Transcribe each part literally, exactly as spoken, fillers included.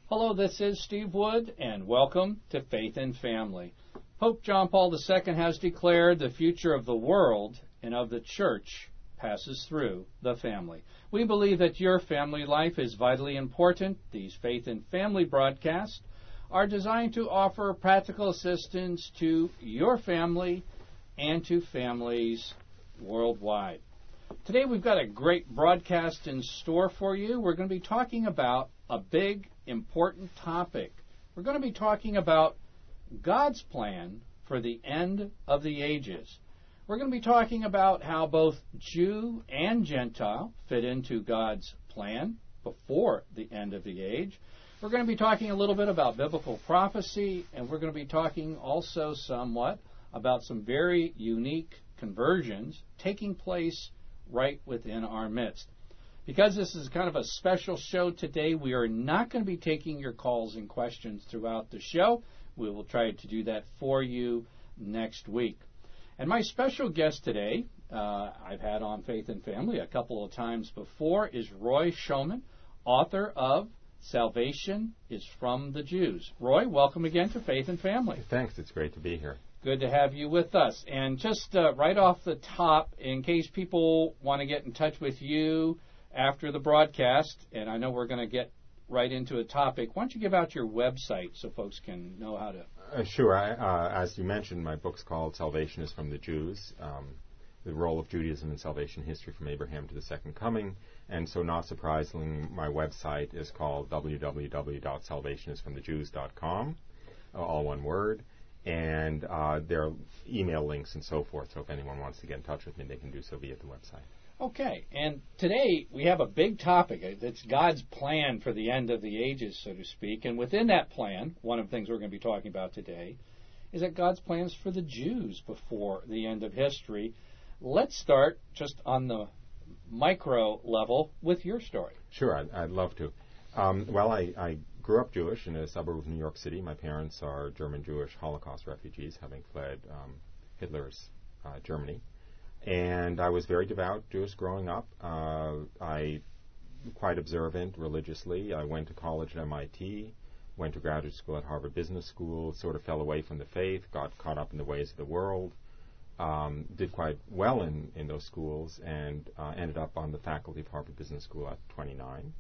Hello, this is Steve Wood, and welcome to Faith and Family. Pope John Paul the Second has declared the future of the world and of the church passes through the family. We believe that your family life is vitally important. These Faith and Family broadcasts are designed to offer practical assistance to your family and to families worldwide. Today we've got a great broadcast in store for you. We're going to be talking about a big, important topic. We're going to be talking about God's plan for the end of the ages. We're going to be talking about how both Jew and Gentile fit into God's plan before the end of the age. We're going to be talking a little bit about biblical prophecy, and we're going to be talking also somewhat about some very unique conversions taking place right within our midst. Because this is kind of a special show today, we are not going to be taking your calls and questions throughout the show. We will try to do that for you next week. And my special guest today, uh, I've had on Faith and Family a couple of times before, is Roy Schoeman, author of Salvation is from the Jews. Roy, welcome again to Faith and Family. Thanks. It's great to be here. Good to have you with us. And just uh, right off the top, in case people want to get in touch with you after the broadcast, and I know we're going to get right into a topic, why don't you give out your website so folks can know how to... Uh, sure. I, uh, as you mentioned, my book's called Salvation is from the Jews, um, the role of Judaism in salvation history from Abraham to the Second Coming. And so not surprisingly, my website is called w w w dot salvation is from the jews dot com, uh, all one word. And uh, there are email links and so forth, so if anyone wants to get in touch with me, they can do so via the website. Okay, and today we have a big topic. It's God's plan for the end of the ages, so to speak. And within that plan, one of the things we're going to be talking about today is that God's plans for the Jews before the end of history. Let's start just on the micro level with your story. Sure, I'd, I'd love to. Um, well, I, I grew up Jewish in a suburb of New York City. My parents are German-Jewish Holocaust refugees, having fled um, Hitler's uh, Germany. And I was very devout Jewish growing up. Uh, I quite observant religiously. I went to college at M I T, went to graduate school at Harvard Business School, sort of fell away from the faith, got caught up in the ways of the world, um, did quite well in, in those schools, and uh, ended up on the faculty of Harvard Business School at twenty-nine,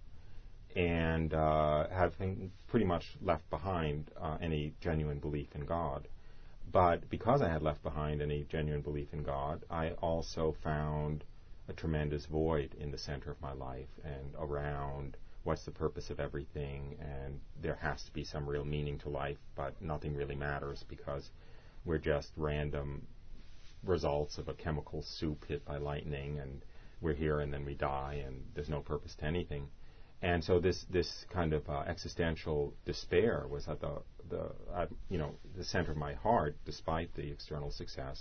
and uh, having pretty much left behind uh, any genuine belief in God. But because I had left behind any genuine belief in God, I also found a tremendous void in the center of my life and around what's the purpose of everything, and there has to be some real meaning to life, but nothing really matters because we're just random results of a chemical soup hit by lightning, and we're here and then we die, and there's no purpose to anything. And so this this kind of uh, existential despair was at the the at, you know the center of my heart, despite the external success.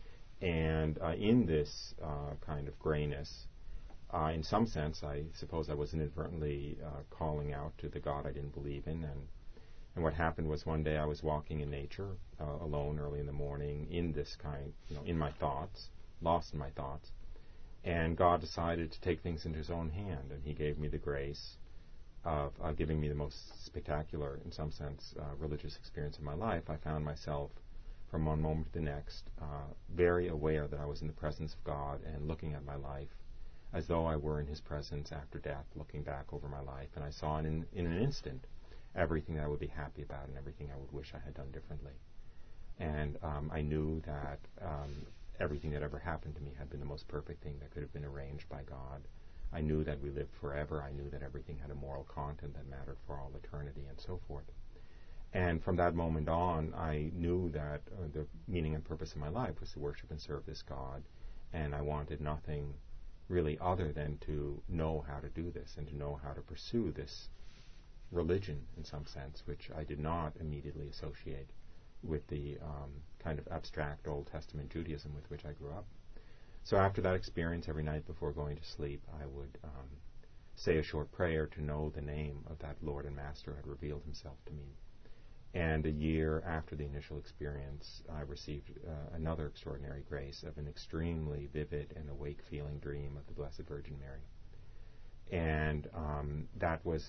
And uh, in this uh, kind of grayness, uh, in some sense, I suppose I was inadvertently uh, calling out to the God I didn't believe in. And and what happened was one day I was walking in nature uh, alone early in the morning, in this kind, you know, in my thoughts, lost in my thoughts. And God decided to take things into His own hand, and He gave me the grace of uh, giving me the most spectacular, in some sense, uh, religious experience of my life. I found myself, from one moment to the next, uh, very aware that I was in the presence of God and looking at my life as though I were in His presence after death, looking back over my life. And I saw in, in an instant everything that I would be happy about and everything I would wish I had done differently. And um, I knew that um, everything that ever happened to me had been the most perfect thing that could have been arranged by God. I knew that we lived forever. I knew that everything had a moral content that mattered for all eternity and so forth. And from that moment on, I knew that uh, the meaning and purpose of my life was to worship and serve this God, and I wanted nothing really other than to know how to do this and to know how to pursue this religion in some sense, which I did not immediately associate with the um, kind of abstract Old Testament Judaism with which I grew up. So after that experience, every night before going to sleep, I would um, say a short prayer to know the name of that Lord and Master who had revealed Himself to me. And a year after the initial experience, I received uh, another extraordinary grace of an extremely vivid and awake feeling dream of the Blessed Virgin Mary. And um, that was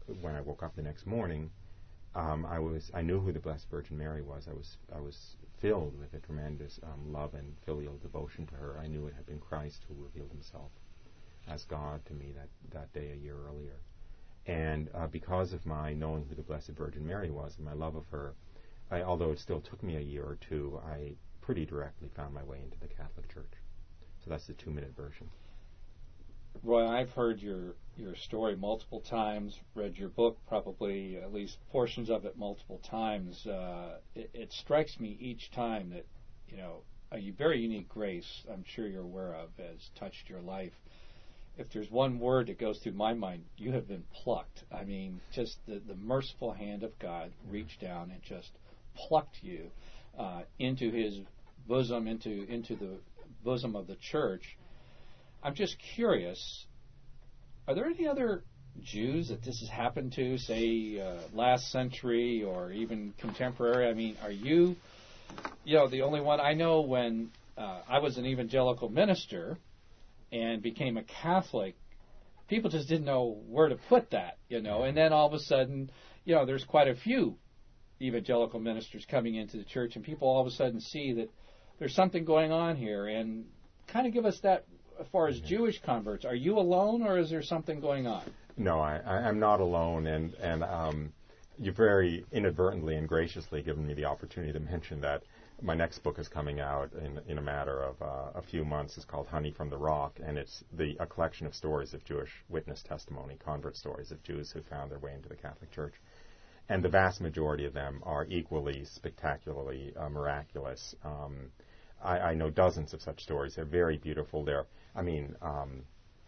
when I woke up the next morning, um, I was I knew who the Blessed Virgin Mary was. I was I was filled with a tremendous um, love and filial devotion to her. I knew it had been Christ who revealed himself as God to me that, that day a year earlier. And uh, because of my knowing who the Blessed Virgin Mary was and my love of her, I, although it still took me a year or two, I pretty directly found my way into the Catholic Church. So that's the two-minute version. Roy, I've heard your, your story multiple times, read your book probably at least portions of it multiple times. Uh, it, it strikes me each time that, you know, a very unique grace, I'm sure you're aware of, has touched your life. If there's one word that goes through my mind, you have been plucked. I mean, just the, the merciful hand of God reached down and just plucked you uh, into his bosom, into into the bosom of the church. I'm just curious, are there any other Jews that this has happened to, say, uh, last century or even contemporary? I mean, are you, you know, the only one? I know when uh, I was an evangelical minister and became a Catholic, people just didn't know where to put that, you know, and then all of a sudden, you know, there's quite a few evangelical ministers coming into the church, and people all of a sudden see that there's something going on here, and kind of give us that as far as mm-hmm. Jewish converts. Are you alone, or is there something going on? No, I, I, I'm not alone, and, and um, you've very inadvertently and graciously given me the opportunity to mention that my next book is coming out in, in a matter of uh, a few months. It's called Honey from the Rock, and it's the, a collection of stories of Jewish witness testimony, convert stories of Jews who found their way into the Catholic Church. And the vast majority of them are equally spectacularly uh, miraculous. Um, I, I know dozens of such stories. They're very beautiful. They're, I mean, um,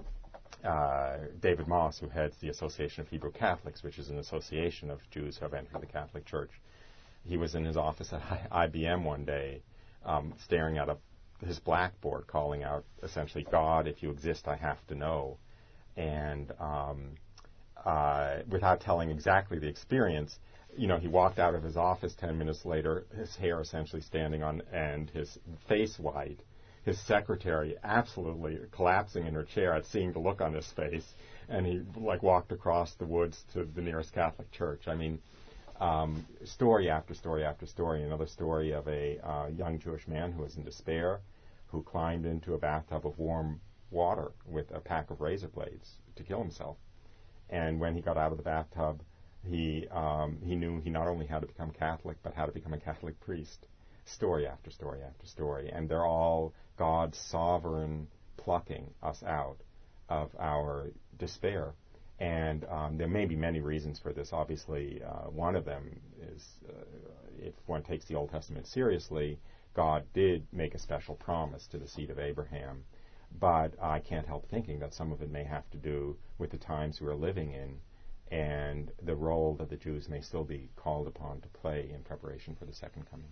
uh, David Moss, who heads the Association of Hebrew Catholics, which is an association of Jews who have entered the Catholic Church, he was in his office at I B M one day, um, staring at a, his blackboard, calling out essentially, "God, if you exist, I have to know." And um, uh, without telling exactly the experience, you know, he walked out of his office ten minutes later, his hair essentially standing on end, his face white, his secretary absolutely collapsing in her chair at seeing the look on his face, and he like walked across the woods to the nearest Catholic church. I mean, um, story after story after story. Another story of a uh, young Jewish man who was in despair, who climbed into a bathtub of warm water with a pack of razor blades to kill himself. And when he got out of the bathtub, he um, he knew he not only had to become Catholic, but how to become a Catholic priest. Story after story after story. And they're all God's sovereign plucking us out of our despair. And um, there may be many reasons for this. Obviously, uh, one of them is, uh, if one takes the Old Testament seriously, God did make a special promise to the seed of Abraham. But I can't help thinking that some of it may have to do with the times we're living in and the role that the Jews may still be called upon to play in preparation for the second coming.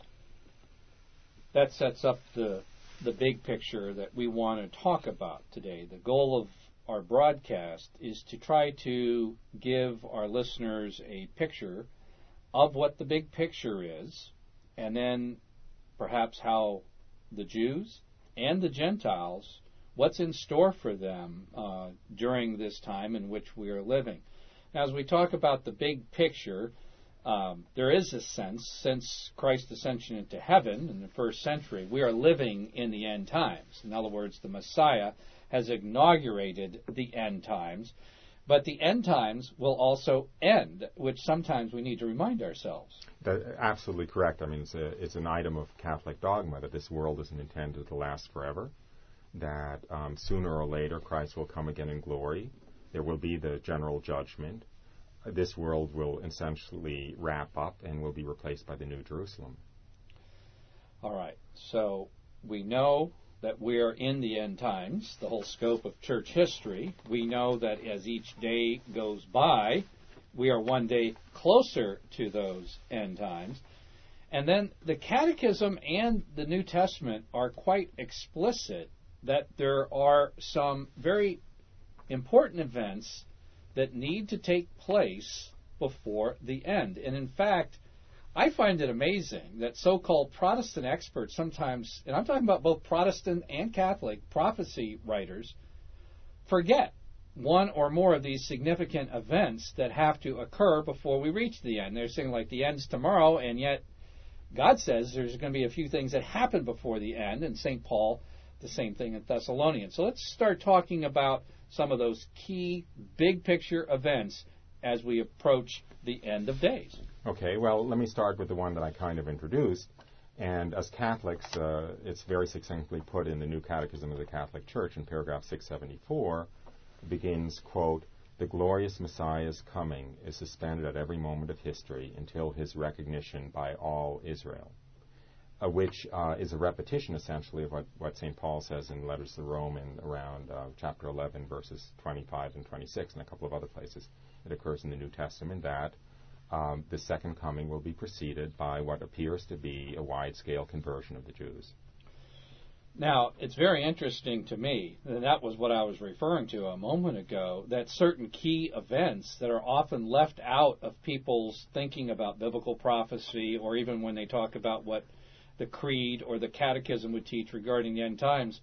That sets up the the big picture that we want to talk about today. The goal of our broadcast is to try to give our listeners a picture of what the big picture is, and then perhaps how the Jews and the Gentiles, what's in store for them uh, during this time in which we are living. Now, as we talk about the big picture, um, there is a sense, since Christ's ascension into heaven in the first century, we are living in the end times. In other words, the Messiah has inaugurated the end times, but the end times will also end, which sometimes we need to remind ourselves. That's absolutely correct. I mean, it's, a, it's an item of Catholic dogma that this world isn't intended to last forever, that um, sooner or later Christ will come again in glory. There will be the general judgment. This world will essentially wrap up and will be replaced by the New Jerusalem. All right. So we know that we are in the end times, the whole scope of church history. We know that as each day goes by, we are one day closer to those end times. And then the Catechism and the New Testament are quite explicit that there are some very important events that need to take place before the end. And in fact, I find it amazing that so-called Protestant experts sometimes, and I'm talking about both Protestant and Catholic prophecy writers, forget one or more of these significant events that have to occur before we reach the end. They're saying like the end's tomorrow, and yet God says there's going to be a few things that happen before the end, and Saint Paul, the same thing in Thessalonians. So let's start talking about some of those key big picture events as we approach the end of days. Okay, well, let me start with the one that I kind of introduced. And as Catholics, uh, it's very succinctly put in the New Catechism of the Catholic Church in paragraph six seventy-four. It begins, quote, "The glorious Messiah's coming is suspended at every moment of history until his recognition by all Israel," uh, which uh, is a repetition, essentially, of what, what Saint Paul says in Letters to Rome in around uh, chapter eleven, verses twenty-five and twenty-six, and a couple of other places. It occurs in the New Testament that um, the second coming will be preceded by what appears to be a wide-scale conversion of the Jews. Now, it's very interesting to me, and that was what I was referring to a moment ago, that certain key events that are often left out of people's thinking about biblical prophecy, or even when they talk about what the creed or the catechism would teach regarding the end times,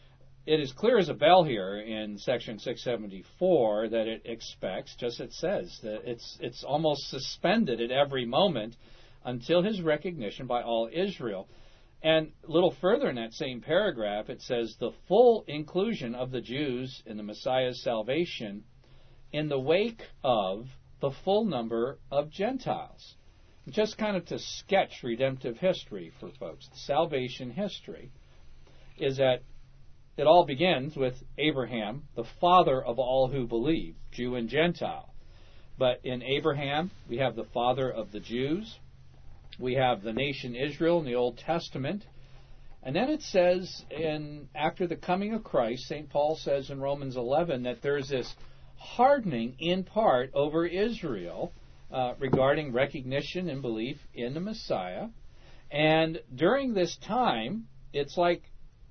it is clear as a bell here in section six seventy-four that it expects, just it says, that it's it's almost suspended at every moment until his recognition by all Israel. And a little further in that same paragraph, it says the full inclusion of the Jews in the Messiah's salvation in the wake of the full number of Gentiles. Just kind of to sketch redemptive history for folks, salvation history, is that it all begins with Abraham, the father of all who believe, Jew and Gentile. But in Abraham, we have the father of the Jews. We have the nation Israel in the Old Testament. And then it says, in after the coming of Christ, Saint Paul says in Romans eleven that there's this hardening in part over Israel uh, regarding recognition and belief in the Messiah. And during this time, it's like,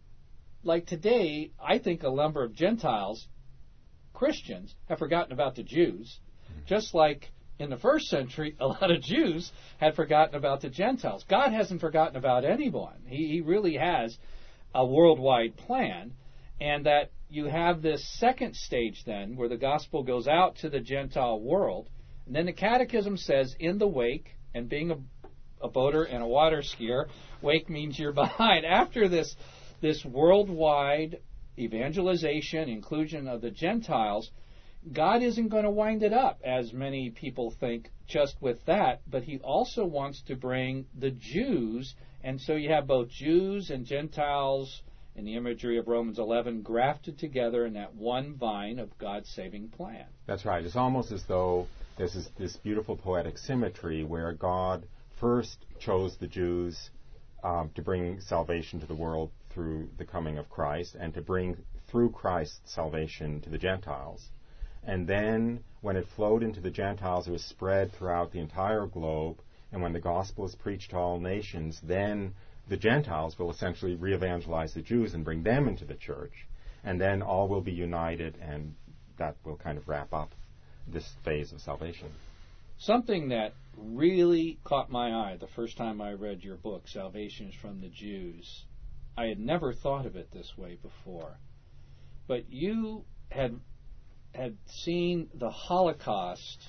like today, I think a number of Gentiles, Christians, have forgotten about the Jews, just like in the first century, a lot of Jews had forgotten about the Gentiles. God hasn't forgotten about anyone. He, he really has a worldwide plan, and that you have this second stage then where the gospel goes out to the Gentile world, and then the Catechism says in the wake, and being a, a boater and a water skier, wake means you're behind. After this, this worldwide evangelization, inclusion of the Gentiles, God isn't going to wind it up, as many people think, just with that, but he also wants to bring the Jews, and so you have both Jews and Gentiles in the imagery of Romans eleven grafted together in that one vine of God's saving plan. That's right. It's almost as though there's this, this beautiful poetic symmetry where God first chose the Jews um, to bring salvation to the world through the coming of Christ, and to bring through Christ salvation to the Gentiles. And then, when it flowed into the Gentiles, it was spread throughout the entire globe. And when the gospel is preached to all nations, then the Gentiles will essentially re-evangelize the Jews and bring them into the church. And then all will be united, and that will kind of wrap up this phase of salvation. Something that really caught my eye the first time I read your book, Salvation is from the Jews. I had never thought of it this way before. But you had had seen the Holocaust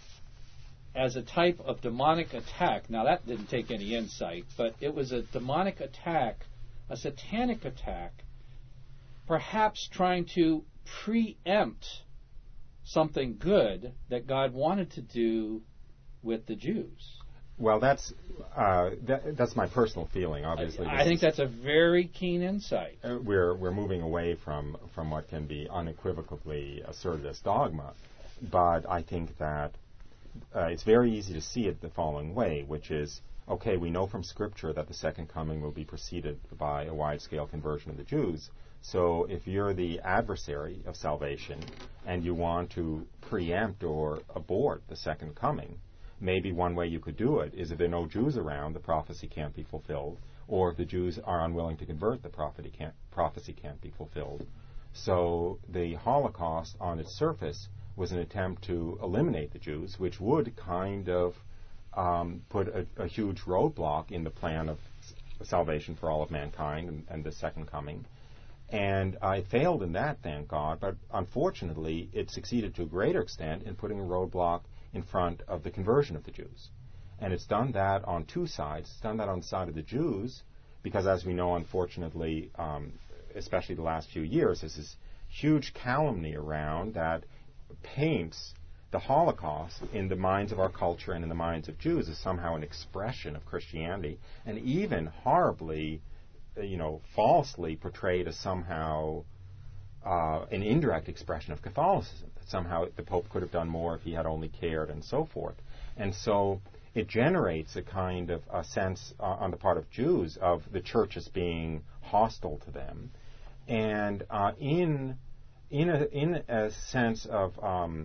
as a type of demonic attack. Now, that didn't take any insight, but it was a demonic attack, a satanic attack, perhaps trying to preempt something good that God wanted to do with the Jews. Well, that's uh, that, that's my personal feeling. Obviously, I, I think that's a very keen insight. Uh, we're we're moving away from, from what can be unequivocally asserted as dogma, but I think that uh, it's very easy to see it the following way, which is, okay, we know from Scripture that the second coming will be preceded by a wide-scale conversion of the Jews. So if you're the adversary of salvation and you want to preempt or abort the second coming, maybe one way you could do it is if there are no Jews around, the prophecy can't be fulfilled. Or if the Jews are unwilling to convert, the prophecy can't, prophecy can't be fulfilled. So the Holocaust, on its surface, was an attempt to eliminate the Jews, which would kind of um, put a, a huge roadblock in the plan of s- salvation for all of mankind and, and the second coming. And I failed in that, thank God, but unfortunately it succeeded to a greater extent in putting a roadblock in front of the conversion of the Jews. And it's done that on two sides. It's done that on the side of the Jews, because as we know, unfortunately, um, especially the last few years, there's this huge calumny around that paints the Holocaust in the minds of our culture and in the minds of Jews as somehow an expression of Christianity, and even horribly, you know, falsely portrayed as somehow uh, an indirect expression of Catholicism, that somehow the Pope could have done more if he had only cared, and so forth. And so it generates a kind of a sense uh, on the part of Jews of the church as being hostile to them, and uh, in in a, in a sense of um,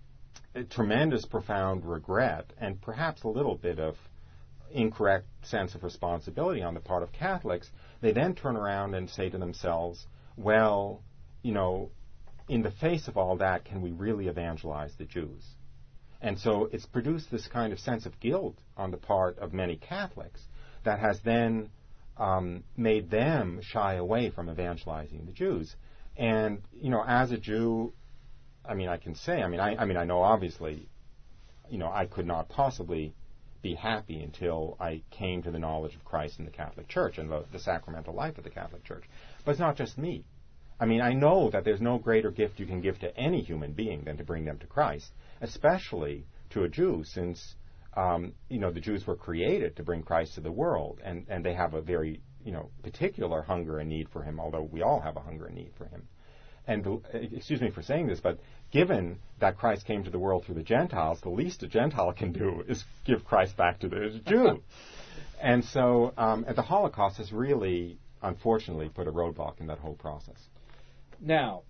a tremendous, profound regret, and perhaps a little bit of incorrect sense of responsibility on the part of Catholics, they then turn around and say to themselves, well, you know, in the face of all that, can we really evangelize the Jews? And so it's produced this kind of sense of guilt on the part of many Catholics that has then um, made them shy away from evangelizing the Jews. And, you know, as a Jew, I mean, I can say, I mean, I, I mean, I know obviously, you know, I could not possibly be happy until I came to the knowledge of Christ in the Catholic Church and the, the sacramental life of the Catholic Church. But it's not just me. I mean, I know that there's no greater gift you can give to any human being than to bring them to Christ, especially to a Jew, since, um, you know, the Jews were created to bring Christ to the world, and, and they have a very, you know, particular hunger and need for him, although we all have a hunger and need for him. And, uh, excuse me for saying this, but given that Christ came to the world through the Gentiles, the least a Gentile can do is give Christ back to the Jew. And so um, and the Holocaust has really, unfortunately, put a roadblock in that whole process. Now,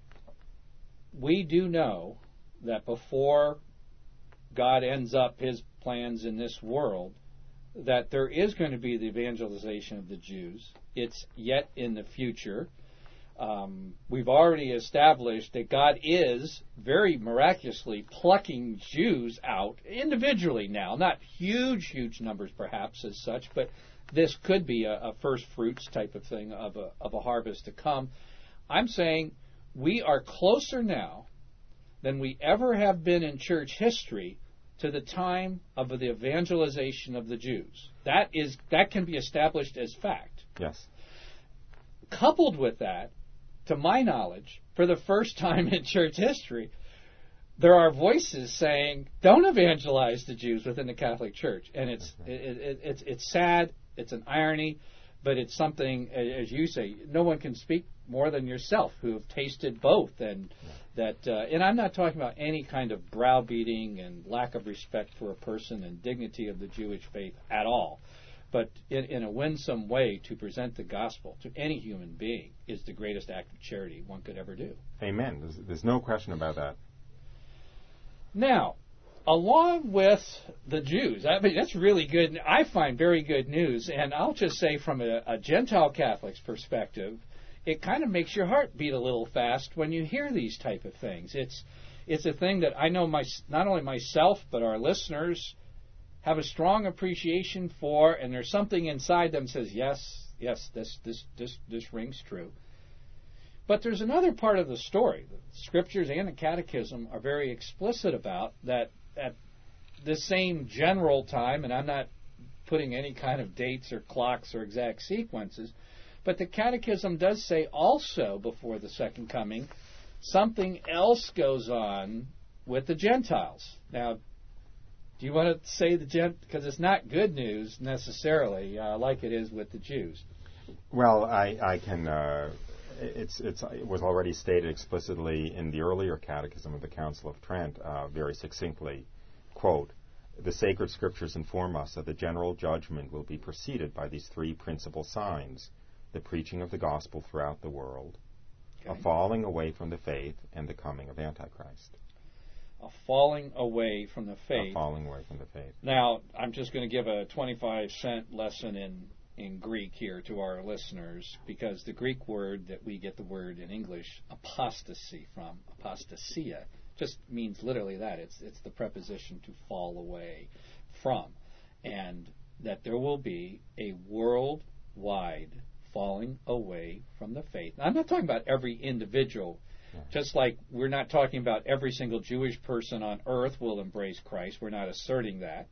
we do know that before God ends up his plans in this world, that there is going to be the evangelization of the Jews. It's yet in the future. Um, we've already established that God is very miraculously plucking Jews out individually now. Not huge, huge numbers perhaps as such, but this could be a, a first fruits type of thing of a, of a harvest to come. I'm saying we are closer now than we ever have been in church history to the time of the evangelization of the Jews. That is that can be established as fact. Yes. Coupled with that, to my knowledge, for the first time in church history, there are voices saying, "Don't evangelize the Jews within the Catholic Church," and it's it, it, it's it's sad. It's an irony, but it's something, as you say, no one can speak more than yourself, who have tasted both, and that. Uh, and I'm not talking about any kind of browbeating and lack of respect for a person and dignity of the Jewish faith at all. But in, in a winsome way to present the gospel to any human being is the greatest act of charity one could ever do. Amen. There's, there's no question about that. Now, along with the Jews, I mean, that's really good. I find very good news. And I'll just say from a, a Gentile Catholic's perspective, it kind of makes your heart beat a little fast when you hear these type of things. It's it's a thing that I know my, not only myself, but our listeners have a strong appreciation for, and there's something inside them that says, yes, yes, this this this this rings true. But there's another part of the story. The scriptures and the catechism are very explicit about that at the same general time, and I'm not putting any kind of dates or clocks or exact sequences, but the catechism does say also before the second coming, something else goes on with the Gentiles. Now, do you want to say the gent? Because it's not good news necessarily, uh, like it is with the Jews. Well, I, I can. Uh, it's it's it was already stated explicitly in the earlier Catechism of the Council of Trent, uh, very succinctly. Quote: "The sacred scriptures inform us that the general judgment will be preceded by these three principal signs: the preaching of the gospel throughout the world, okay. a falling away from the faith, and the coming of Antichrist." A falling away from the faith. A falling away from the faith. Now, I'm just going to give a twenty-five cent lesson in, in Greek here to our listeners, because the Greek word that we get the word in English, apostasy, from, apostasia, just means literally that. It's, it's the preposition to fall away from. And that there will be a worldwide falling away from the faith. Now, I'm not talking about every individual. Yeah. Just like we're not talking about every single Jewish person on earth will embrace Christ. We're not asserting that.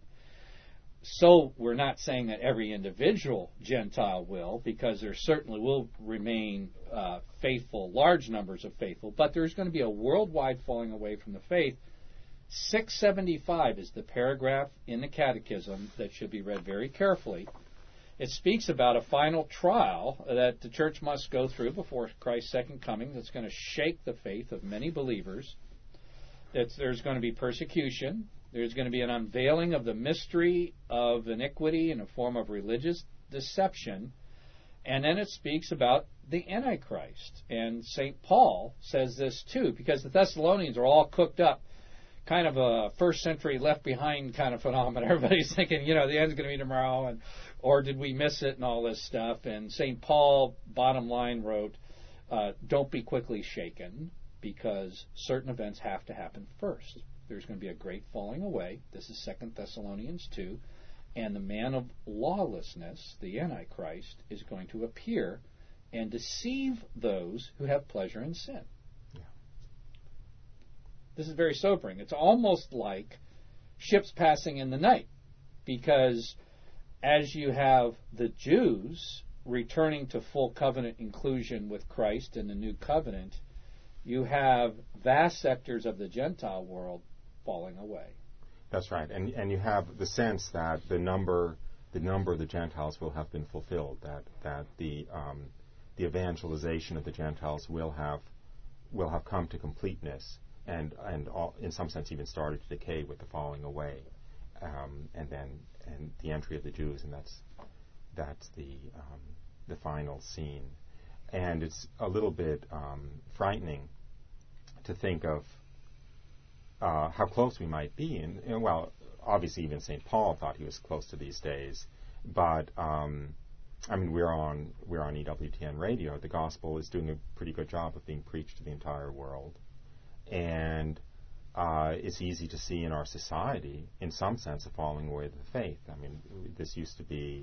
So we're not saying that every individual Gentile will, because there certainly will remain uh, faithful, large numbers of faithful, but there's going to be a worldwide falling away from the faith. six seventy-five is the paragraph in the Catechism that should be read very carefully. It speaks about a final trial that the church must go through before Christ's second coming that's going to shake the faith of many believers. It's, there's going to be persecution. There's going to be an unveiling of the mystery of iniquity in a form of religious deception. And then it speaks about the Antichrist. And Saint Paul says this too, because the Thessalonians are all cooked up, kind of a first century left behind kind of phenomenon. Everybody's thinking, you know, the end's going to be tomorrow, and or did we miss it and all this stuff. And Saint Paul, bottom line, wrote, uh, don't be quickly shaken, because certain events have to happen first. There's going to be a great falling away. This is Second Thessalonians two. And the man of lawlessness, the Antichrist, is going to appear and deceive those who have pleasure in sin. Yeah. This is very sobering. It's almost like ships passing in the night, because as you have the Jews returning to full covenant inclusion with Christ in the new covenant, you have vast sectors of the Gentile world falling away. That's right, and and you have the sense that the number the number of the Gentiles will have been fulfilled. That that the um, the evangelization of the Gentiles will have will have come to completeness, and and all, in some sense even started to decay with the falling away, um, and then and the entry of the Jews, and that's that's the um, the final scene, and it's a little bit um, frightening to think of Uh, how close we might be. And, and, well, obviously even Saint Paul thought he was close to these days. But, um, I mean, we're on we're on E W T N radio. The gospel is doing a pretty good job of being preached to the entire world. And uh, it's easy to see in our society, in some sense, a falling away of the faith. I mean, this used to be,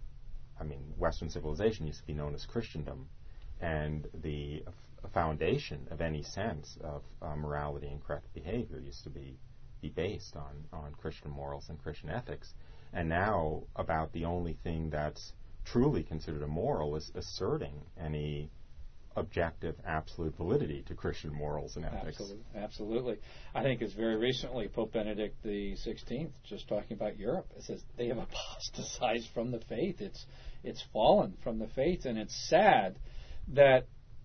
I mean, Western civilization used to be known as Christendom. And the a foundation of any sense of uh, morality and correct behavior used to be, be based on, on Christian morals and Christian ethics. And now about the only thing that's truly considered immoral is asserting any objective, absolute validity to Christian morals and ethics. Absolutely. Absolutely. I think it's very recently Pope Benedict the sixteenth, just talking about Europe, it says they have apostatized from the faith. It's it's fallen from the faith, and it's sad that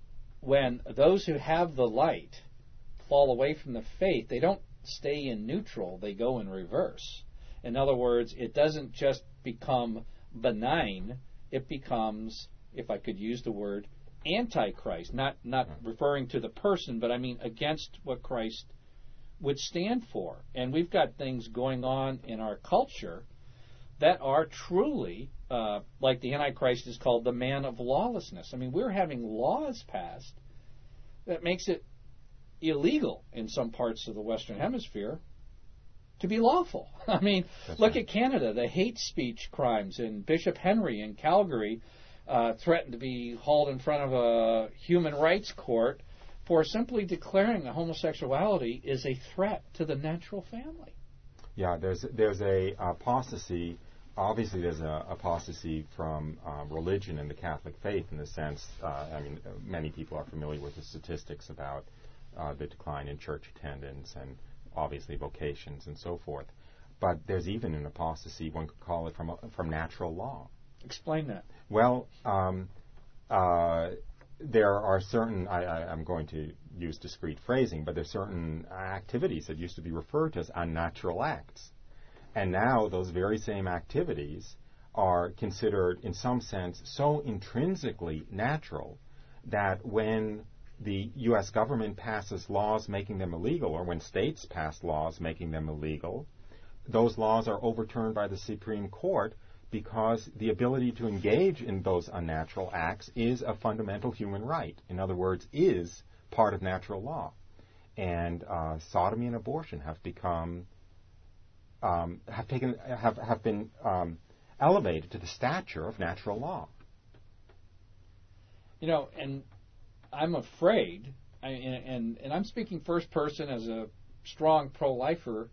when those who have the light fall away from the faith, they don't stay in neutral, they go in reverse. In other words, it doesn't just become benign, it becomes, if I could use the word, antichrist, not not referring to the person, but I mean against what Christ would stand for. And we've got things going on in our culture that are truly, uh, like the Antichrist is called the man of lawlessness. I mean, we're having laws passed that makes it illegal in some parts of the Western Hemisphere to be lawful. I mean, That's look right. at Canada. The hate speech crimes in Bishop Henry in Calgary uh, threatened to be hauled in front of a human rights court for simply declaring that homosexuality is a threat to the natural family. Yeah, there's there's a apostasy. Obviously, there's a apostasy from uh, religion and the Catholic faith in the sense, uh, I mean, uh, many people are familiar with the statistics about uh, the decline in church attendance and obviously vocations and so forth. But there's even an apostasy, one could call it, from uh, from natural law. Explain that. Well, um, uh, there are certain, I, I, I'm going to use discrete phrasing, but there's certain activities that used to be referred to as unnatural acts. And now those very same activities are considered, in some sense, so intrinsically natural that when the U S government passes laws making them illegal, or when states pass laws making them illegal, those laws are overturned by the Supreme Court because the ability to engage in those unnatural acts is a fundamental human right. In other words, is part of natural law. And uh, sodomy and abortion have become Um, have taken have have been um, elevated to the stature of natural law. You know, and I'm afraid, I, and, and, and I'm speaking first person as a strong pro-lifer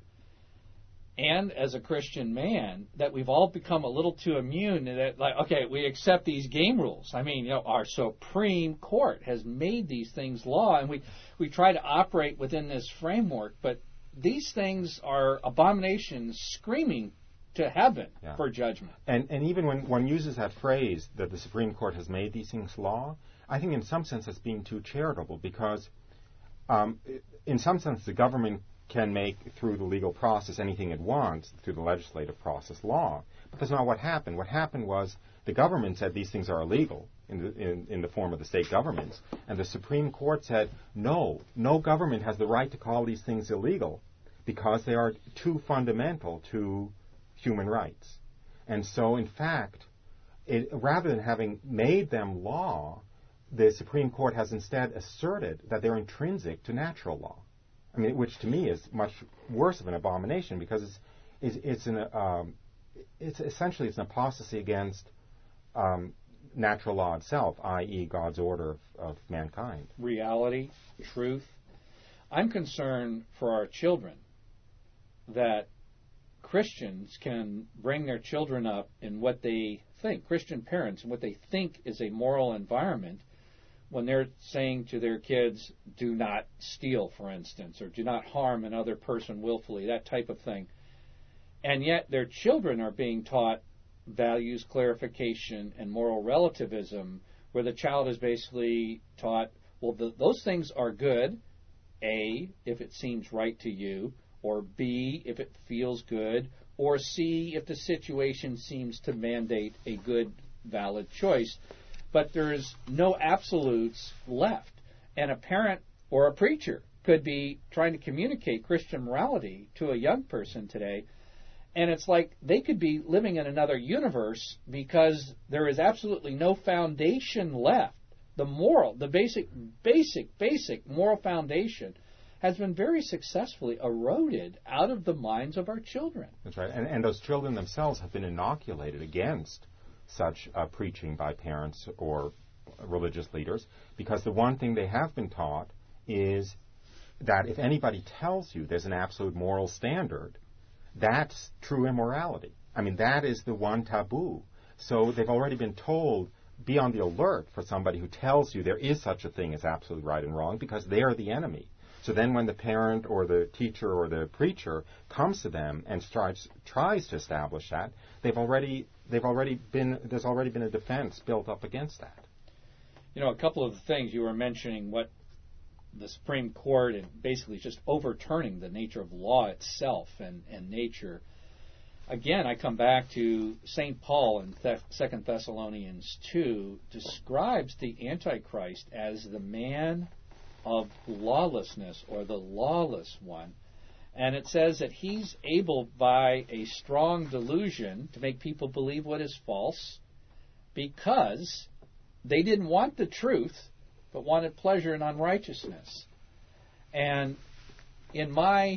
and as a Christian man, that we've all become a little too immune to that, like, okay, we accept these game rules. I mean, you know, our Supreme Court has made these things law, and we, we try to operate within this framework, but these things are abominations screaming to heaven yeah. for judgment. And and even when one uses that phrase that the Supreme Court has made these things law, I think in some sense that's being too charitable, because um, in some sense the government can make through the legal process anything it wants through the legislative process law. But that's not what happened. What happened was the government said these things are illegal in the, in, in the form of the state governments, and the Supreme Court said, no, no government has the right to call these things illegal because they are too fundamental to human rights. And so, in fact, it, rather than having made them law, the Supreme Court has instead asserted that they're intrinsic to natural law. I mean, which to me is much worse of an abomination, because it's it's, it's an um, it's essentially it's an apostasy against um, natural law itself, that is, God's order of, of mankind. Reality, truth. I'm concerned for our children that Christians can bring their children up in what they think, Christian parents, and what they think is a moral environment, when they're saying to their kids, do not steal, for instance, or do not harm another person willfully, that type of thing. And yet their children are being taught values clarification and moral relativism, where the child is basically taught, well, the, those things are good, A, if it seems right to you, or B, if it feels good, or C, if the situation seems to mandate a good, valid choice. But there's no absolutes left. And a parent or a preacher could be trying to communicate Christian morality to a young person today, and it's like they could be living in another universe, because there is absolutely no foundation left. The moral, the basic, basic, basic moral foundation has been very successfully eroded out of the minds of our children. That's right. And, and those children themselves have been inoculated against such uh, preaching by parents or religious leaders, because the one thing they have been taught is that if anybody tells you there's an absolute moral standard, that's true immorality. I mean, that is the one taboo. So they've already been told, be on the alert for somebody who tells you there is such a thing as absolute right and wrong, because they are the enemy. So then when the parent or the teacher or the preacher comes to them and tries, tries to establish that, they've already they've already been there's already been a defense built up against that. You know, a couple of the things you were mentioning, what the Supreme Court and basically just overturning the nature of law itself and, and nature. Again, I come back to Saint Paul in Th- Second Thessalonians two describes the Antichrist as the man of lawlessness, or the lawless one. And it says that he's able by a strong delusion to make people believe what is false, because they didn't want the truth but wanted pleasure in unrighteousness. And in my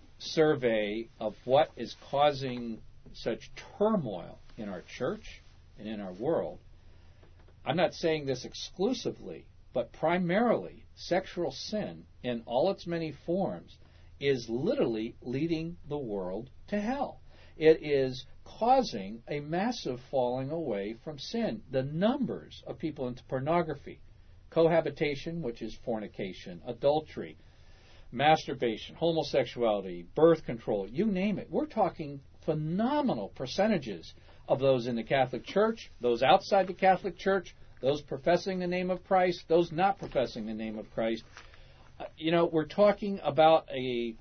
survey of what is causing such turmoil in our church and in our world, I'm not saying this exclusively, but primarily sexual sin in all its many forms is literally leading the world to hell. It is causing a massive falling away from sin. The numbers of people into pornography, cohabitation, which is fornication, adultery, masturbation, homosexuality, birth control, you name it. We're talking phenomenal percentages of those in the Catholic Church, those outside the Catholic Church, those professing the name of Christ, those not professing the name of Christ. Uh, you know, we're talking about a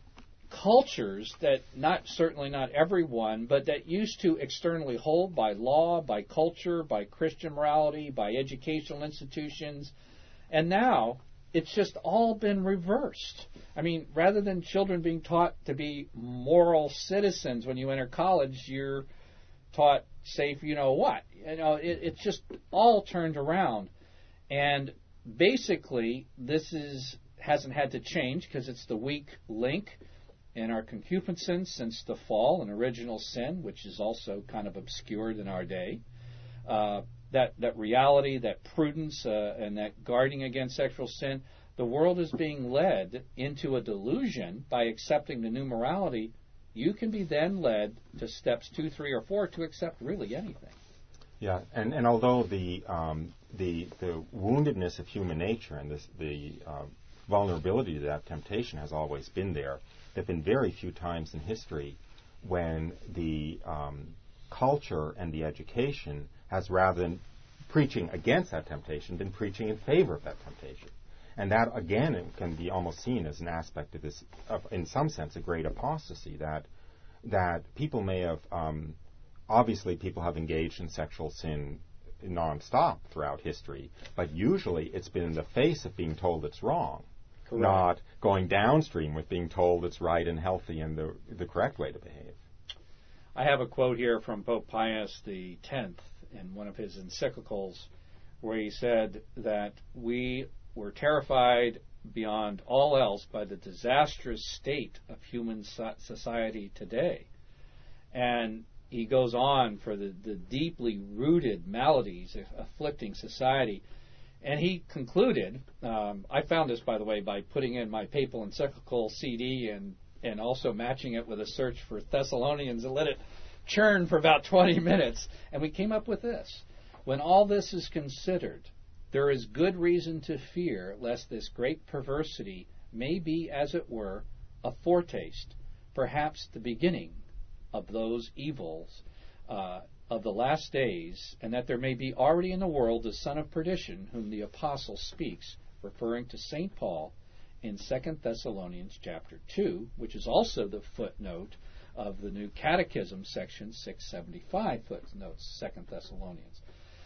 cultures that not certainly not everyone, but that used to externally hold by law, by culture, by Christian morality, by educational institutions, and now it's just all been reversed. I mean, rather than children being taught to be moral citizens when you enter college, you're taught safe, you know what. You know, it, it's just all turned around. And basically, this is hasn't had to change because it's the weak link in our concupiscence since the fall and original sin, which is also kind of obscured in our day. Uh, that, that reality, that prudence, uh, and that guarding against sexual sin, the world is being led into a delusion by accepting the new morality. You can be then led to steps two, three, or four to accept really anything. Yeah, and, and although the um, the the woundedness of human nature and this, the uh, vulnerability to that temptation has always been there, there have been very few times in history when the um, culture and the education has, rather than preaching against that temptation, been preaching in favor of that temptation. And that, again, it can be almost seen as an aspect of this, of, in some sense, a great apostasy, that that people may have, um, obviously people have engaged in sexual sin nonstop throughout history, but usually it's been in the face of being told it's wrong, correct, not going downstream with being told it's right and healthy and the, the correct way to behave. I have a quote here from Pope Pius the tenth in one of his encyclicals where he said that we were terrified beyond all else by the disastrous state of human society today. And he goes on for the, the deeply rooted maladies afflicting society. And he concluded, um, I found this, by the way, by putting in my papal encyclical C D and, and also matching it with a search for Thessalonians and let it churn for about twenty minutes. And we came up with this. When all this is considered, there is good reason to fear lest this great perversity may be, as it were, a foretaste, perhaps the beginning of those evils uh, of the last days, and that there may be already in the world the son of perdition, whom the apostle speaks, referring to Saint Paul in Second Thessalonians chapter two, which is also the footnote of the New Catechism, section six seventy-five, footnotes, Second Thessalonians.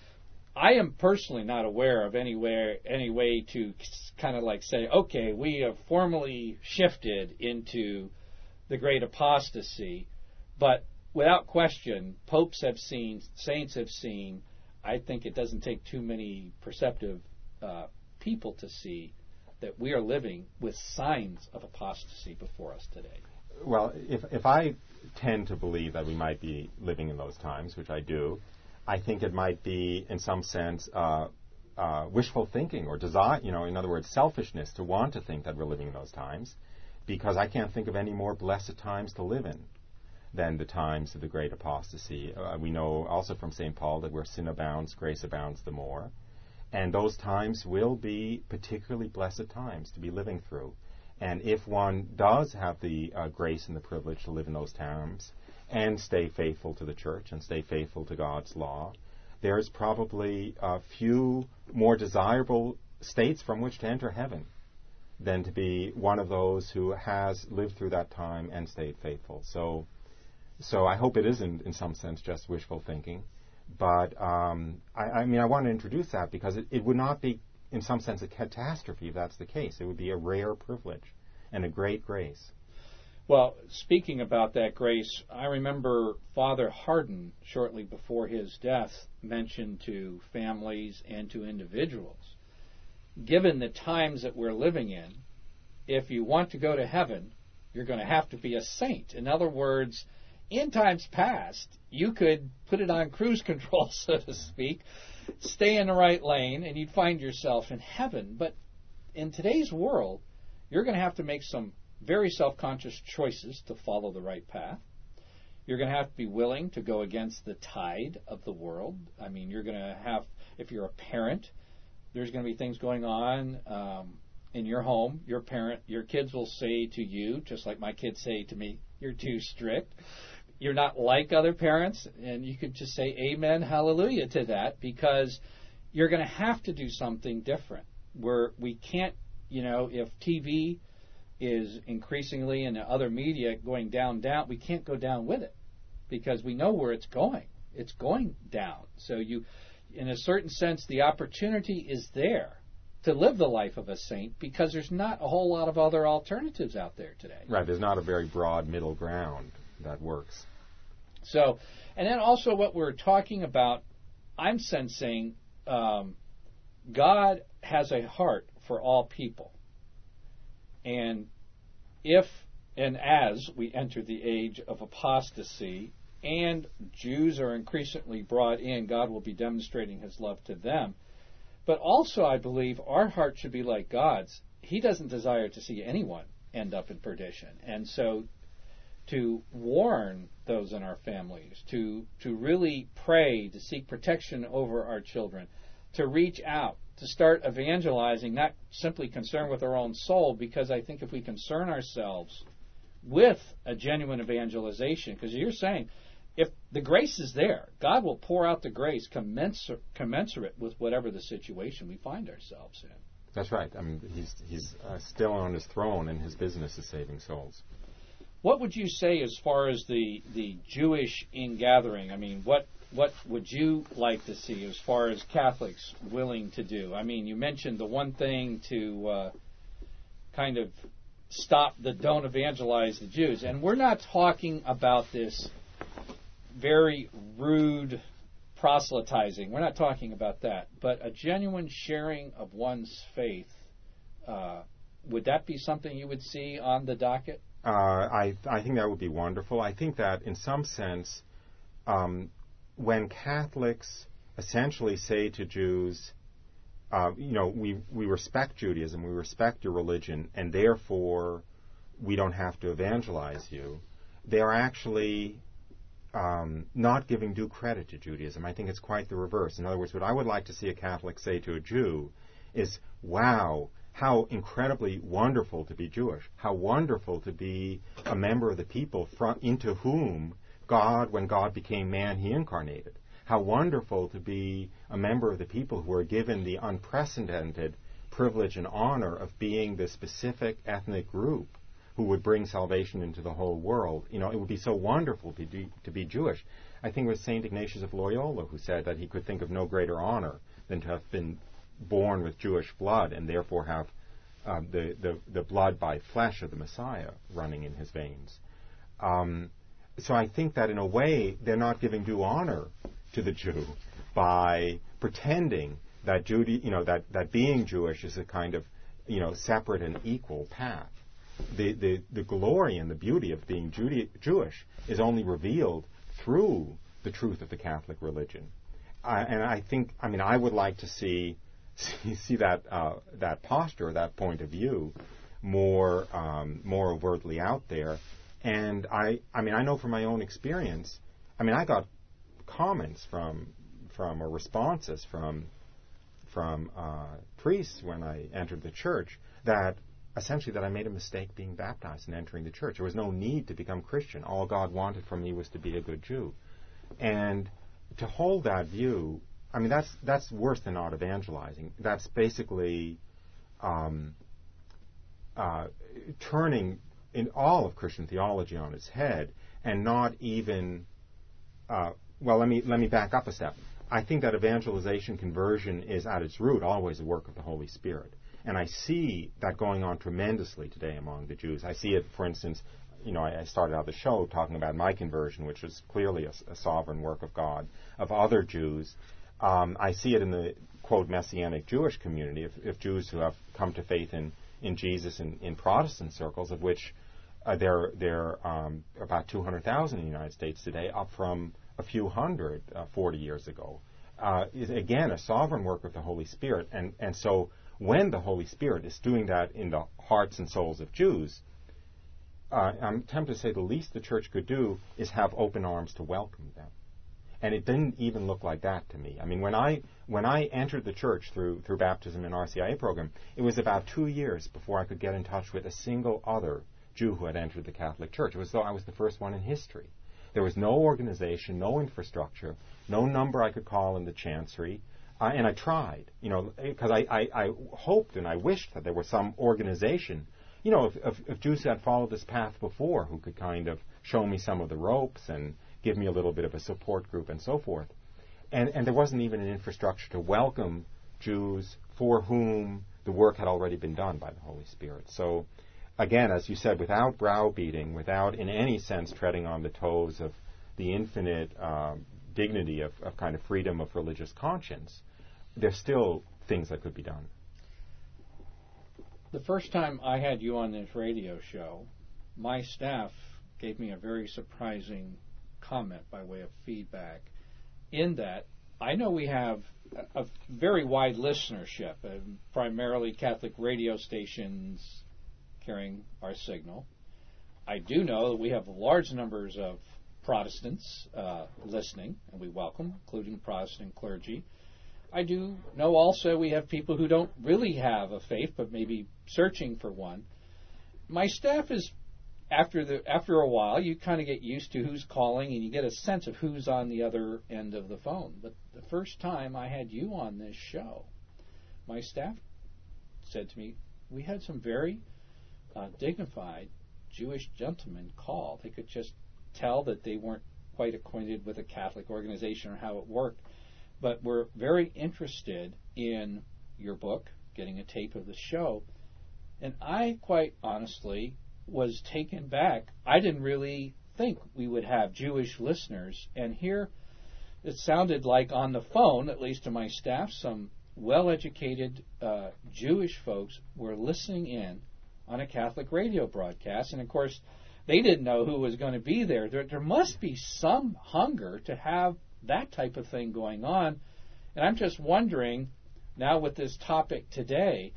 I am personally not aware of any way, any way to kind of like say, okay, we have formally shifted into the great apostasy, but without question, popes have seen, saints have seen. I think it doesn't take too many perceptive uh, people to see that we are living with signs of apostasy before us today. Well, if if I tend to believe that we might be living in those times, which I do, I think it might be, in some sense, uh, uh, wishful thinking or desire, you know, in other words, selfishness to want to think that we're living in those times, because I can't think of any more blessed times to live in than the times of the great apostasy. Uh, we know also from Saint Paul that where sin abounds, grace abounds the more. And those times will be particularly blessed times to be living through. And if one does have the uh, grace and the privilege to live in those times, and stay faithful to the church and stay faithful to God's law, there's probably a few more desirable states from which to enter heaven than to be one of those who has lived through that time and stayed faithful. So so I hope it isn't, in some sense, just wishful thinking. But, um, I, I mean, I want to introduce that because it, it would not be, in some sense, a catastrophe if that's the case. It would be a rare privilege and a great grace. Well, speaking about that grace, I remember Father Hardon, shortly before his death, mentioned to families and to individuals, given the times that we're living in, if you want to go to heaven, you're going to have to be a saint. In other words, in times past, you could put it on cruise control, so to speak, stay in the right lane, and you'd find yourself in heaven. But in today's world, you're going to have to make some very self-conscious choices to follow the right path. You're going to have to be willing to go against the tide of the world. I mean, you're going to have, if you're a parent, there's going to be things going on um, in your home. Your parent, your kids will say to you, just like my kids say to me, you're too strict. You're not like other parents, and you could just say amen, hallelujah to that, because you're going to have to do something different. Where we can't, you know, if T V is increasingly in other media going down, down, we can't go down with it because we know where it's going. It's going down. So you, in a certain sense, the opportunity is there to live the life of a saint because there's not a whole lot of other alternatives out there today. Right. There's not a very broad middle ground that works. So, and then also what we're talking about, I'm sensing um, God has a heart for all people. And if and as we enter the age of apostasy and Jews are increasingly brought in, God will be demonstrating his love to them. But also, I believe our heart should be like God's. He doesn't desire to see anyone end up in perdition. And so to warn those in our families, to, to really pray, to seek protection over our children, to reach out, to start evangelizing, not simply concerned with our own soul, because I think if we concern ourselves with a genuine evangelization, because you're saying, if the grace is there, God will pour out the grace commensurate, commensurate with whatever the situation we find ourselves in. That's right. I mean, he's he's uh, still on his throne, and his business is saving souls. What would you say as far as the, the Jewish ingathering? I mean, what what would you like to see as far as Catholics willing to do? I mean, you mentioned the one thing to uh, kind of stop the don't evangelize the Jews. And we're not talking about this very rude proselytizing. We're not talking about that. But a genuine sharing of one's faith, uh, would that be something you would see on the docket? Uh, I I think that would be wonderful. I think that in some sense, um, when Catholics essentially say to Jews, uh, you know, we, we respect Judaism, we respect your religion, and therefore we don't have to evangelize you, they are actually um, not giving due credit to Judaism. I think it's quite the reverse. In other words, what I would like to see a Catholic say to a Jew is, wow, how incredibly wonderful to be Jewish. How wonderful to be a member of the people from, into whom God, when God became man, he incarnated. How wonderful to be a member of the people who are given the unprecedented privilege and honor of being the specific ethnic group who would bring salvation into the whole world. You know, it would be so wonderful to be, to be Jewish. I think it was Saint Ignatius of Loyola who said that he could think of no greater honor than to have been born with Jewish blood and therefore have uh, the, the, the blood by flesh of the Messiah running in his veins. Um, so I think that in a way they're not giving due honor to the Jew by pretending that Jude, you know, that, that being Jewish is a kind of, you know, separate and equal path. The, the, the glory and the beauty of being Jude- Jewish is only revealed through the truth of the Catholic religion. Uh, and I think, I mean, I would like to see see, see that uh, that posture, that point of view, more um, more overtly out there. And I, I mean, I know from my own experience. I mean, I got comments from from or responses from from uh, priests when I entered the church that essentially that I made a mistake being baptized and entering the church. There was no need to become Christian. All God wanted from me was to be a good Jew. And to hold that view, I mean, that's that's worse than not evangelizing. That's basically um, uh, turning in all of Christian theology on its head, and not even. Uh, well, let me let me back up a step. I think that evangelization, conversion, is at its root always a work of the Holy Spirit, and I see that going on tremendously today among the Jews. I see it, for instance. You know, I started out the show talking about my conversion, which was clearly a, a sovereign work of God, of other Jews. Um, I see it in the, quote, Messianic Jewish community, if, if Jews who have come to faith in, in Jesus in, in Protestant circles, of which uh, there, there are um, about two hundred thousand in the United States today, up from a few hundred uh, forty years ago, uh, is, again, a sovereign work of the Holy Spirit. And, and so when the Holy Spirit is doing that in the hearts and souls of Jews, Uh, I'm tempted to say the least the church could do is have open arms to welcome them. And it didn't even look like that to me. I mean, when I when I entered the church through through baptism and R C I A program, it was about two years before I could get in touch with a single other Jew who had entered the Catholic Church. It was as though I was the first one in history. There was no organization, no infrastructure, no number I could call in the chancery. Uh, and I tried, you know, because I, I, I hoped and I wished that there was some organization, you know, if, if, if Jews had followed this path before, who could kind of show me some of the ropes and give me a little bit of a support group and so forth. And, and there wasn't even an infrastructure to welcome Jews for whom the work had already been done by the Holy Spirit. So, again, as you said, without browbeating, without in any sense treading on the toes of the infinite um, dignity of, of kind of freedom of religious conscience, there's still things that could be done. The first time I had you on this radio show, my staff gave me a very surprising comment by way of feedback. In that, I know we have a, a very wide listenership, uh, primarily Catholic radio stations carrying our signal. I do know that we have large numbers of Protestants uh, listening, and we welcome, including Protestant clergy. I do know also we have people who don't really have a faith, but maybe searching for one. My staff is, after the after a while, you kind of get used to who's calling, and you get a sense of who's on the other end of the phone. But the first time I had you on this show, my staff said to me, we had some very uh, dignified Jewish gentlemen call. They could just tell that they weren't quite acquainted with a Catholic organization or how it worked, but were very interested in your book, getting a tape of the show. And I, quite honestly, was taken back. I didn't really think we would have Jewish listeners. And here it sounded like on the phone, at least to my staff, some well-educated uh, Jewish folks were listening in on a Catholic radio broadcast. And, of course, they didn't know who was going to be there. There, there must be some hunger to have that type of thing going on. And I'm just wondering, now with this topic today,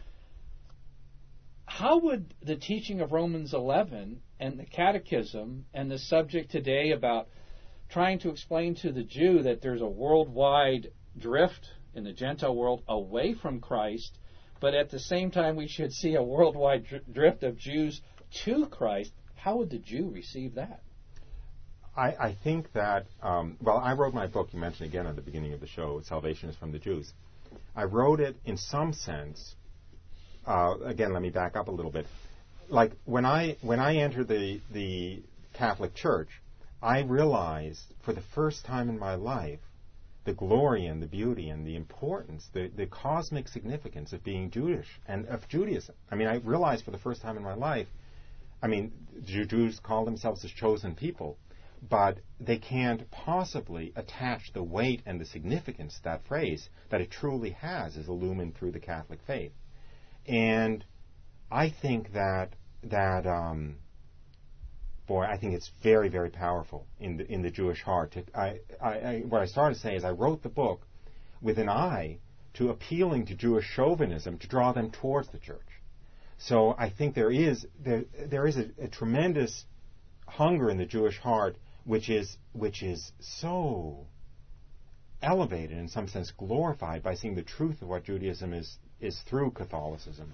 how would the teaching of Romans eleven and the Catechism and the subject today about trying to explain to the Jew that there's a worldwide drift in the Gentile world away from Christ, but at the same time we should see a worldwide dr- drift of Jews to Christ, how would the Jew receive that? I, I think that, um, well, I wrote my book, you mentioned again at the beginning of the show, Salvation is from the Jews. I wrote it in some sense, uh, again, let me back up a little bit. Like when I when I entered the, the Catholic Church, I realized for the first time in my life the glory and the beauty and the importance, the, the cosmic significance of being Jewish and of Judaism. I mean, I realized for the first time in my life, I mean, Jews call themselves a chosen people, but they can't possibly attach the weight and the significance to that phrase that it truly has as illumined through the Catholic faith. And I think that, that um, boy, I think it's very, very powerful in the, in the Jewish heart. To, I, I, I, what I started to say is I wrote the book with an eye to appealing to Jewish chauvinism to draw them towards the church. So I think there is there there is a, a tremendous hunger in the Jewish heart, which is which is so elevated, in some sense glorified, by seeing the truth of what Judaism is is through Catholicism.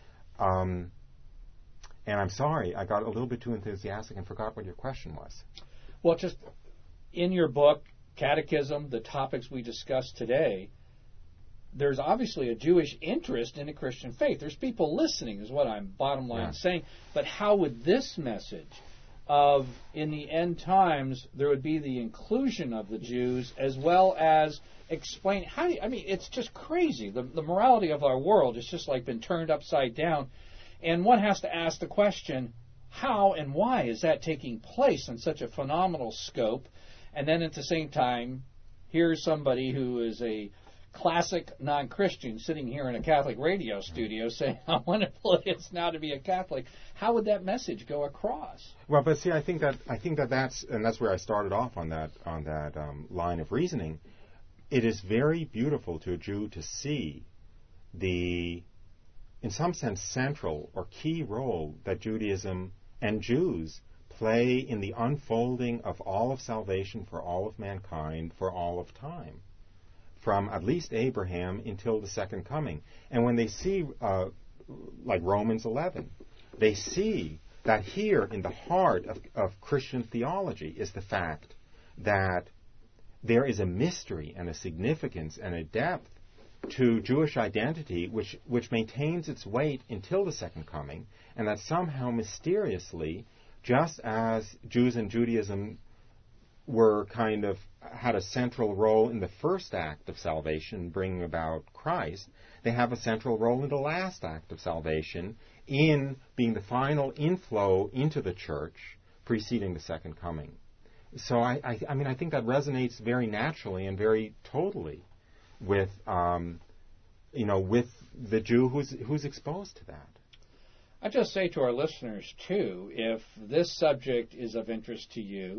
Um, and I'm sorry, I got a little bit too enthusiastic and forgot what your question was. Well, just in your book, Catechism, the topics we discussed today, there's obviously a Jewish interest in the Christian faith. There's people listening, is what I'm bottom line yeah. saying. But how would this message of, in the end times, there would be the inclusion of the Jews as well as explain, how do you, I mean, it's just crazy. The, the morality of our world has just like been turned upside down. And one has to ask the question, how and why is that taking place in such a phenomenal scope? And then at the same time, here's somebody who is a classic non-Christian sitting here in a Catholic radio studio saying how wonderful it is now to be a Catholic. How would that message go across? Well, but see, I think that I think that that's and that's where I started off on that on that um, line of reasoning. It is very beautiful to a Jew to see the, in some sense, central or key role that Judaism and Jews play in the unfolding of all of salvation for all of mankind for all of time, from at least Abraham until the second coming. And when they see, uh, like Romans eleven, they see that here in the heart of, of Christian theology is the fact that there is a mystery and a significance and a depth to Jewish identity which, which maintains its weight until the second coming, and that somehow mysteriously, just as Jews and Judaism were kind of had a central role in the first act of salvation, bringing about Christ, they have a central role in the last act of salvation, in being the final inflow into the church preceding the second coming. So I, I, I mean, I think that resonates very naturally and very totally with, um, you know, with the Jew who's who's exposed to that. I just say to our listeners too, if this subject is of interest to you,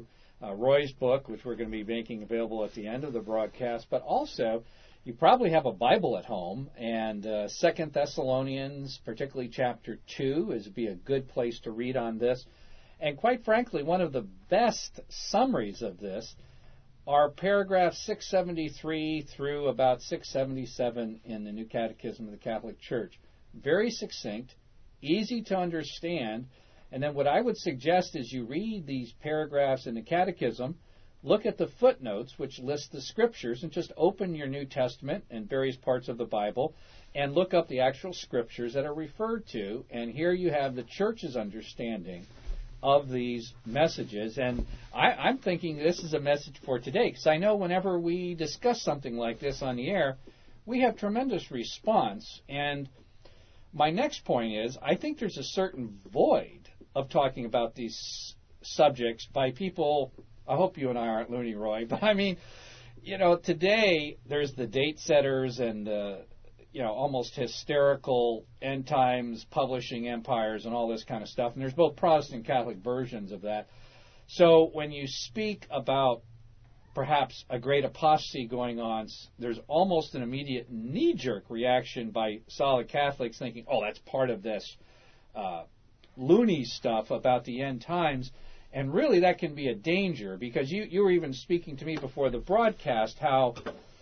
uh, Roy's book, which we're going to be making available at the end of the broadcast, but also you probably have a Bible at home, and uh, Second Thessalonians, particularly chapter two, is be a good place to read on this. And quite frankly, one of the best summaries of this are paragraphs six seventy-three through about six seventy-seven in the New Catechism of the Catholic Church. Very succinct, easy to understand. And then what I would suggest is you read these paragraphs in the Catechism, look at the footnotes, which list the Scriptures, and just open your New Testament and various parts of the Bible and look up the actual Scriptures that are referred to. And here you have the Church's understanding of these messages. And I, I'm thinking this is a message for today, because I know whenever we discuss something like this on the air, we have tremendous response. And my next point is, I think there's a certain void of talking about these subjects by people. I hope you and I aren't loony, Roy, but I mean, you know, today there's the date setters and uh, you know, almost hysterical end times publishing empires and all this kind of stuff. And there's both Protestant and Catholic versions of that. So when you speak about perhaps a great apostasy going on, there's almost an immediate knee-jerk reaction by solid Catholics thinking, oh, that's part of this uh, loony stuff about the end times. And really that can be a danger, because you, you were even speaking to me before the broadcast how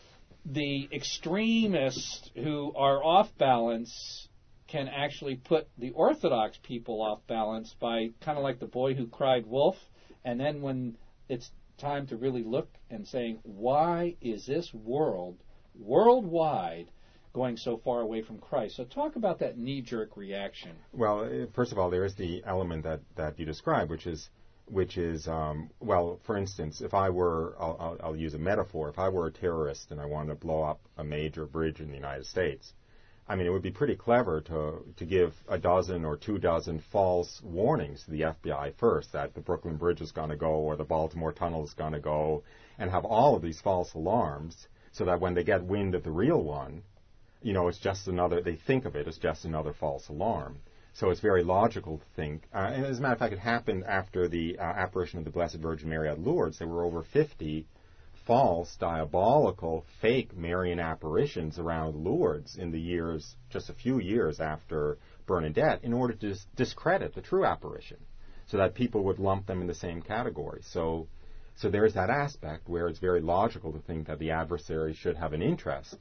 the extremists who are off balance can actually put the Orthodox people off balance by kind of like the boy who cried wolf. And then when it's time to really look and saying, why is this world, worldwide, going so far away from Christ? So talk about that knee-jerk reaction. Well, first of all, there is the element that, that you described, which is which is, um, well, for instance, if I were, I'll, I'll, I'll use a metaphor, if I were a terrorist and I wanted to blow up a major bridge in the United States, I mean, it would be pretty clever to to give a dozen or two dozen false warnings to the F B I first, that the Brooklyn Bridge is going to go or the Baltimore Tunnel is going to go, and have all of these false alarms so that when they get wind of the real one, you know, it's just another, they think of it as just another false alarm. So it's very logical to think, uh, and as a matter of fact, it happened after the uh, apparition of the Blessed Virgin Mary at Lourdes. There were over fifty false, diabolical, fake Marian apparitions around Lourdes in the years, just a few years after Bernadette, in order to dis- discredit the true apparition, so that people would lump them in the same category. So, so there's that aspect where it's very logical to think that the adversary should have an interest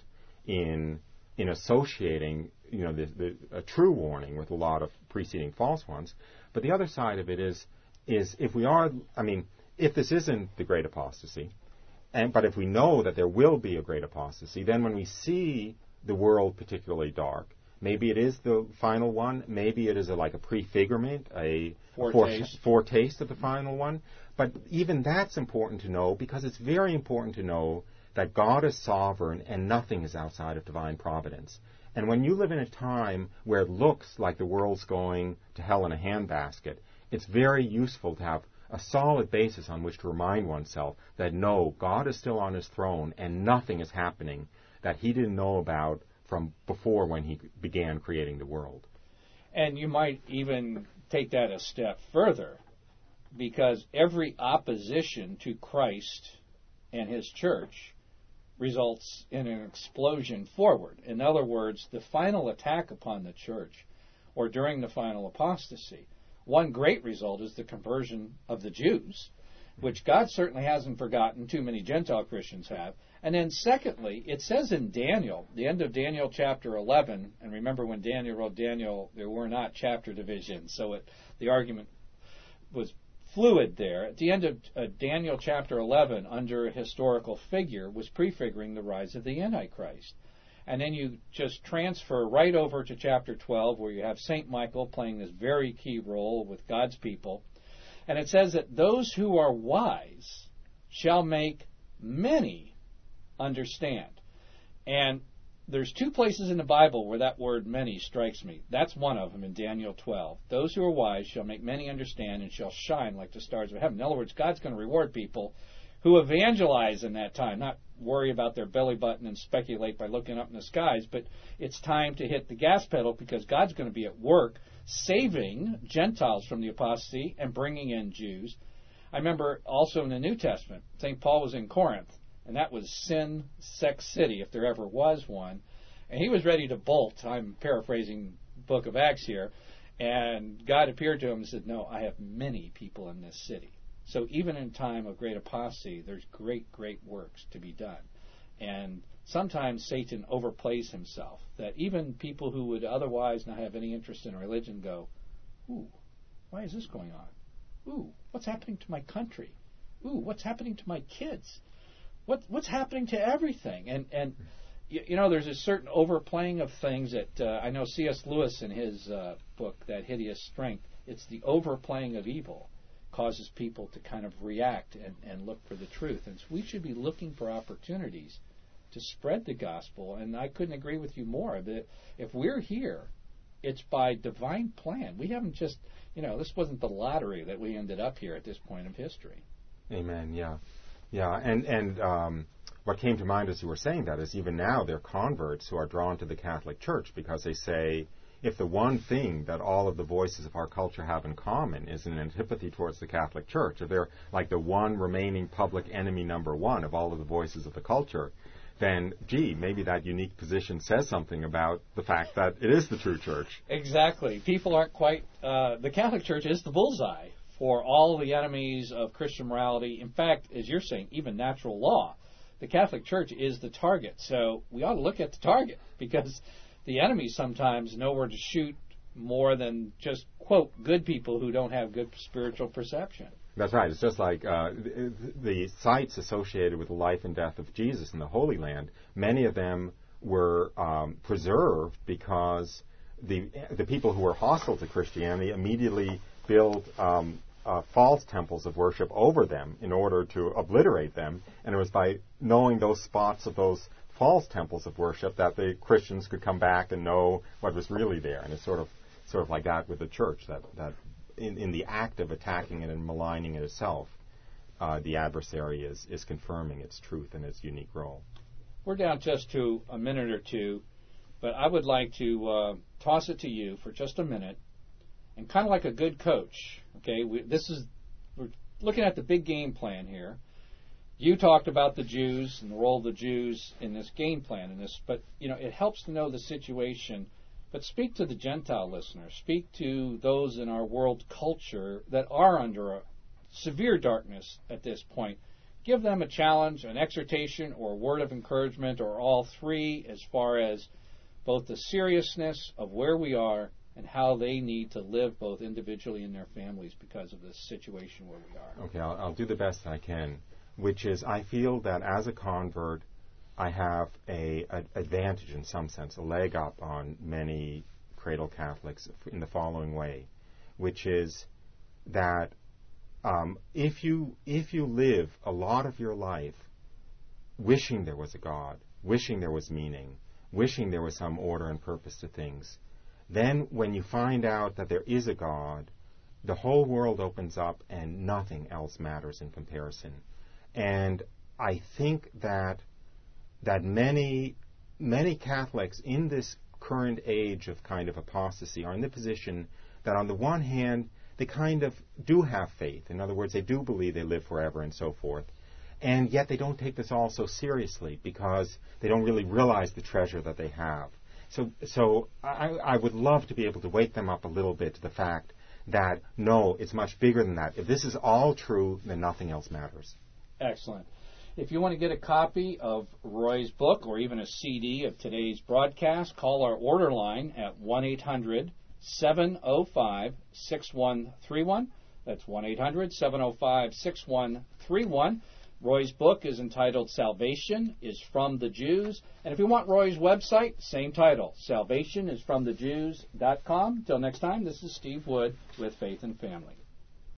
in in associating, you know, the, the, a true warning with a lot of preceding false ones. But the other side of it is, is if we are, I mean, if this isn't the great apostasy, and but if we know that there will be a great apostasy, then when we see the world particularly dark, maybe it is the final one, maybe it is a, like a prefigurement, a foretaste. For, foretaste of the final one. But even that's important to know, because it's very important to know that God is sovereign and nothing is outside of divine providence. And when you live in a time where it looks like the world's going to hell in a handbasket, it's very useful to have a solid basis on which to remind oneself that no, God is still on his throne and nothing is happening that he didn't know about from before when he began creating the world. And you might even take that a step further, because every opposition to Christ and his church results in an explosion forward. In other words, the final attack upon the church, or during the final apostasy, one great result is the conversion of the Jews, which God certainly hasn't forgotten. Too many Gentile Christians have. And then secondly, it says in Daniel, the end of Daniel chapter eleven, and remember when Daniel wrote Daniel, there were not chapter divisions, so it, the argument was fluid there. At the end of uh, Daniel chapter eleven, under a historical figure, was prefiguring the rise of the Antichrist. And then you just transfer right over to chapter twelve, where you have Saint Michael playing this very key role with God's people. And it says that those who are wise shall make many understand. And there's two places in the Bible where that word many strikes me. That's one of them in Daniel twelve. Those who are wise shall make many understand and shall shine like the stars of heaven. In other words, God's going to reward people who evangelize in that time, not worry about their belly button and speculate by looking up in the skies, but it's time to hit the gas pedal, because God's going to be at work saving Gentiles from the apostasy and bringing in Jews. I remember also in the New Testament, Saint Paul was in Corinth, and that was sin, sex city, if there ever was one. And he was ready to bolt. I'm paraphrasing the book of Acts here. And God appeared to him and said, no, I have many people in this city. So even in time of great apostasy, there's great, great works to be done. And sometimes Satan overplays himself, that even people who would otherwise not have any interest in religion go, ooh, why is this going on? Ooh, what's happening to my country? Ooh, what's happening to my kids? What, what's happening to everything? And, and you, you know, there's a certain overplaying of things that uh, I know C S Lewis in his uh, book, That Hideous Strength, it's the overplaying of evil causes people to kind of react and, and look for the truth. And so we should be looking for opportunities to spread the gospel. And I couldn't agree with you more. That if we're here, it's by divine plan. We haven't just, you know, this wasn't the lottery that we ended up here at this point of history. Amen, yeah. Yeah, and, and um, what came to mind as you were saying that is even now there are converts who are drawn to the Catholic Church because they say, if the one thing that all of the voices of our culture have in common is an antipathy towards the Catholic Church, if they're like the one remaining public enemy number one of all of the voices of the culture, then, gee, maybe that unique position says something about the fact that it is the true church. Exactly. People aren't quite... Uh, the Catholic Church is the bullseye for all the enemies of Christian morality. In fact, as you're saying, even natural law. The Catholic Church is the target. So we ought to look at the target because the enemies sometimes know where to shoot more than just, quote, good people who don't have good spiritual perception. That's right. It's just like uh, the, the sites associated with the life and death of Jesus in the Holy Land, many of them were um, preserved because the the people who were hostile to Christianity immediately built um, uh, false temples of worship over them in order to obliterate them. And it was by knowing those spots of those false temples of worship that the Christians could come back and know what was really there. And it's sort of sort of like that with the church, that that in, in the act of attacking it and maligning it itself, uh, the adversary is, is confirming its truth and its unique role. We're down just to a minute or two, but I would like to uh, toss it to you for just a minute, and kind of like a good coach. Okay, we, this is we're looking at the big game plan here. You talked about the Jews and the role of the Jews in this game plan, in this, but you know it helps to know the situation. But speak to the Gentile listeners. Speak to those in our world culture that are under a severe darkness at this point. Give them a challenge, an exhortation, or a word of encouragement, or all three, as far as both the seriousness of where we are and how they need to live both individually and their families because of this situation where we are. Okay, I'll, I'll do the best I can, which is I feel that as a convert, I have a, a advantage in some sense, a leg up on many cradle Catholics in the following way, which is that um, if you if you live a lot of your life wishing there was a God, wishing there was meaning, wishing there was some order and purpose to things, then when you find out that there is a God, the whole world opens up and nothing else matters in comparison. And I think that that many many Catholics in this current age of kind of apostasy are in the position that on the one hand they kind of do have faith. In other words, they do believe they live forever and so forth. And yet they don't take this all so seriously because they don't really realize the treasure that they have. So so I, I would love to be able to wake them up a little bit to the fact that, no, it's much bigger than that. If this is all true, then nothing else matters. Excellent. If you want to get a copy of Roy's book or even a C D of today's broadcast, call our order line at one eight hundred seven oh five six one three one. That's one eight hundred seven oh five six one three one. Roy's book is entitled Salvation is from the Jews. And if you want Roy's website, same title, salvation is from the Jews dot com. Till next time, this is Steve Wood with Faith and Family.